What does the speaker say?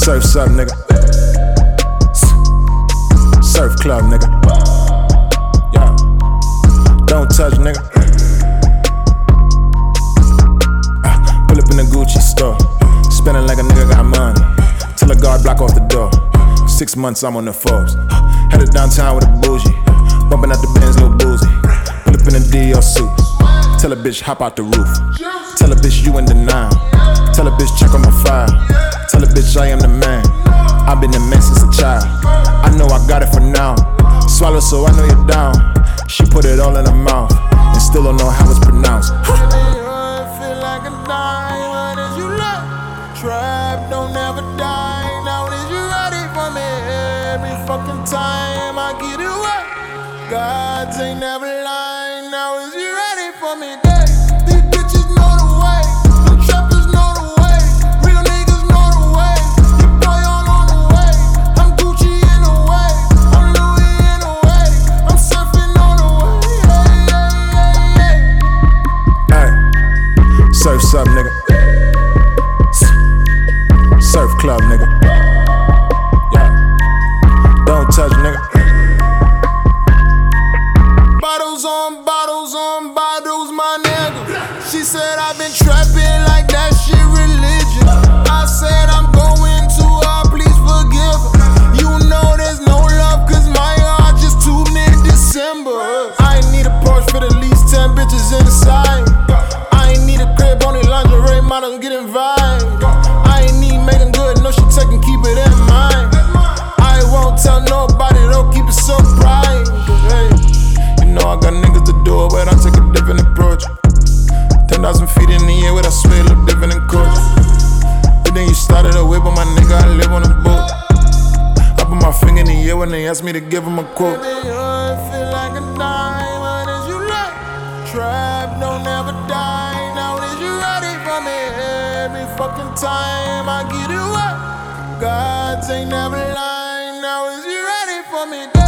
Surf's up, nigga. Surf club, nigga. Yeah. Don't touch, nigga. Pull up in the Gucci store, spending like a nigga got money. Till a guard block off the door. 6 months I'm on the Forbes. Headed downtown with a bougie, bumping out the Benz, little boozy. Pull up in a Dior suit. Tell a bitch hop out the roof. Tell a bitch you in denial. Tell a bitch check on my file. Tell a bitch I am the man. I've been the man since a child. I know I got it for now. Swallow so I know you're down. She put it all in her mouth and still don't know how it's pronounced. Feel like a diamond as you look. Trap don't ever die. Now is you ready for me? Every fucking time I get it wet. Gods ain't never lying. Now is you ready for me? These bitches know the way. Them trappers know the way. Real niggas know the way. Your boy all on the way. I'm Gucci in the way. I'm Louis in the way. I'm surfing on the way. Hey, surf's up, nigga. Surf club, nigga. Yeah. Don't touch, nigga. Bottles on bottles on bottles, my nigga. She said I've been trapping like that shit religion. I said I'm going to her, please forgive her. You know there's no love, cause my heart just tuned in December. I ain't need a Porsche for at least 10 bitches inside. I ain't need a crib, only lingerie models get invited. I ain't need making good, no shit taking, keep it in mind. I won't tell nobody, though, keep it so private. Hey, you know I got niggas to do it, but I take a different approach. 10,000 feet in the air, with I swear look different in culture. But then you started a whip on my nigga, I live on a boat. I put my finger in the air when they asked me to give them a quote. Baby, feel like a diamond as you look. Trap don't ever die. Now is you ready for me? Every fucking time I get it wet. Gods ain't never lying. Now is you ready for me?